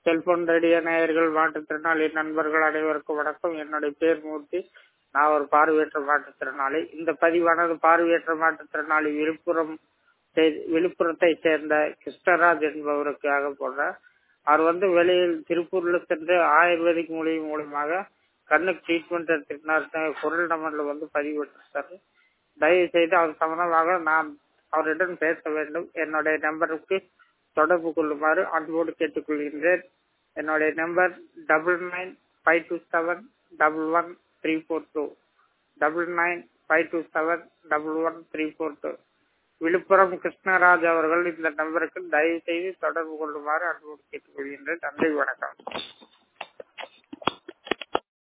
Cellphone radio நேயர்கள், மாற்றுத்திறனாளி நண்பர்கள் அனைவருக்கும் வணக்கம். என்னுடைய பேர் மூர்த்தி. நான் ஒரு பார்வையற்ற மாற்றுத்திறனாளி. இந்த பதிவானது பார்வையற்ற மாற்றுத்திறனாளி விழுப்புரத்தை சேர்ந்த கிருஷ்ணராஜ் என்பவருக்காக போடுறேன். அவர் வெளியில் திருப்பூர்ல சென்று ஆயுர்வேதிக் மூலிகை மூலமாக கண்ணுக்கு ட்ரீட்மெண்ட் எடுத்துக்கிட்டார். குரல் நம்பர்ல பதிவிட்டிருக்காரு. தயவு செய்து அவர் சம்பந்தமாக நான் அவரிடம் பேச வேண்டும். என்னுடைய நம்பருக்கு தொடர்பு கொள்ளுமாறு அன்போடு கேட்டுக்கொள்கின்றேன். என்னுடைய நம்பர் 9952711342 9952711342. விழுப்புரம் கிருஷ்ணராஜ் அவர்கள் இந்த நம்பருக்கு தயவு செய்து தொடர்பு கொள்ளுமாறு அன்போடு கேட்டுக்கொள்கின்றேன். நன்றி, வணக்கம்.